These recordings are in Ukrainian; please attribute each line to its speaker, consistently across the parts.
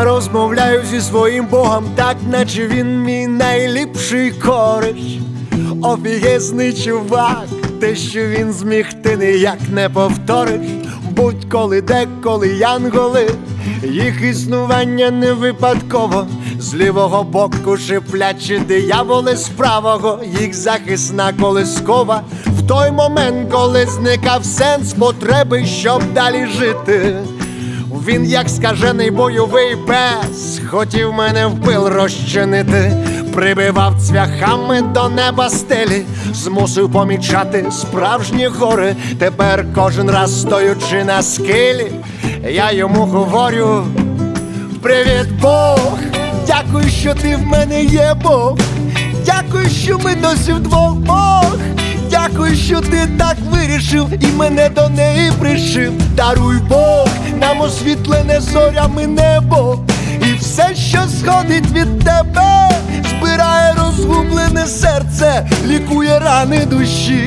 Speaker 1: Я розмовляю зі своїм Богом так, наче він мій найліпший кореш. Офігезний чувак, те, що він зміг, ти ніяк не повториш. Будь-коли, деколи янголи, їх існування не випадково. З лівого боку шиплячі дияволи, з правого їх захисна колискова. В той момент, коли зникав сенс потреби, щоб далі жити, він, як скажений бойовий пес, хотів мене в пил розчинити. Прибивав цвяхами до неба стелі, змусив помічати справжні гори. Тепер кожен раз, стоючи на скелі, я йому говорю: привіт, Бог, дякую, що ти в мене є, Бог. Дякую, що ми досі вдвох, Бог. Дякую, що ти так вирішив і мене до неї пришив. Даруй, Бог, нам освітлене зорями небо, і все, що сходить від тебе, збирає розгублене серце, лікує рани душі.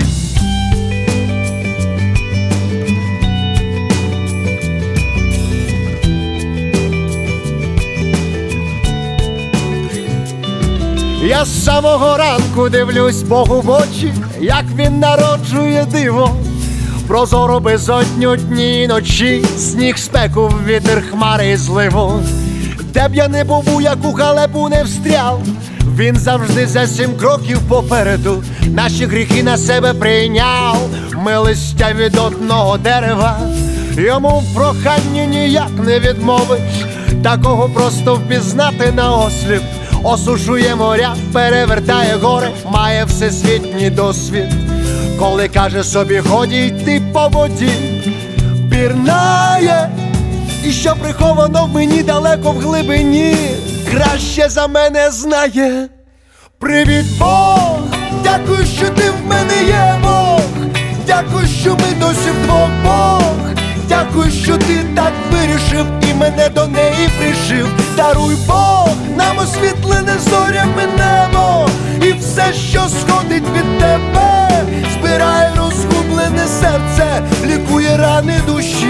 Speaker 1: Я з самого ранку дивлюсь Богу в очі, як він народжує диво. Прозоро безодню дні і ночі, сніг, спеку, вітер, хмари і зливу. Де б я не був, у яку халепу не встряв, він завжди за 7 кроків попереду. Наші гріхи на себе прийняв, ми листя від одного дерева. Йому в проханні ніяк не відмовиш, такого просто впізнати наосліп. Осушує моря, перевертає гори, має всесвітній досвід. Коли каже собі годі йти по воді, пірнає, і що приховано в мені далеко в глибині, краще за мене знає. Привіт, Бог, дякую, що ти в мене є, Бог. Дякую, що ми досі вдвох, Бог. Дякую, що ти так вирішив і мене до неї пришив. Даруй, Бог, нам освітлене зорями небо, і все, що сходить від тебе, збирає розгублене серце, лікує рани душі.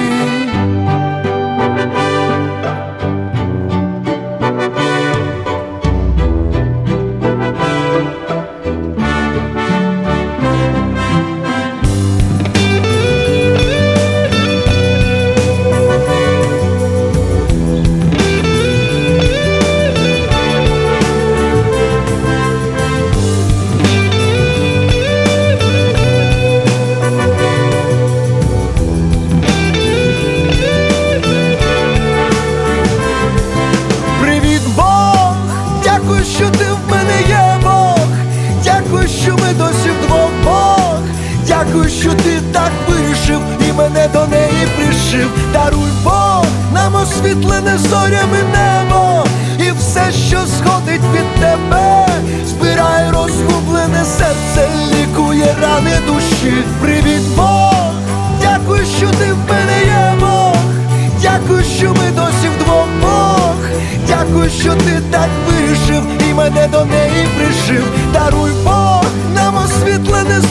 Speaker 1: Дякую, що ти в мене є, Бог. Дякую, що ми досі вдвох, Бог. Дякую, що ти так вирішив і мене до неї пришив. Даруй, Бог, нам освітлене зорями небо, і все, що сходить від тебе, збирає розгублене серце, лікує рани душі. Привіт, Бог, дякую, що ти в мене є, Бог. Дякую, що ми досі вдвох, Бог. Дякую, що ти так вирішив і мене до неї пришив. Даруй, Бог, нам освітлене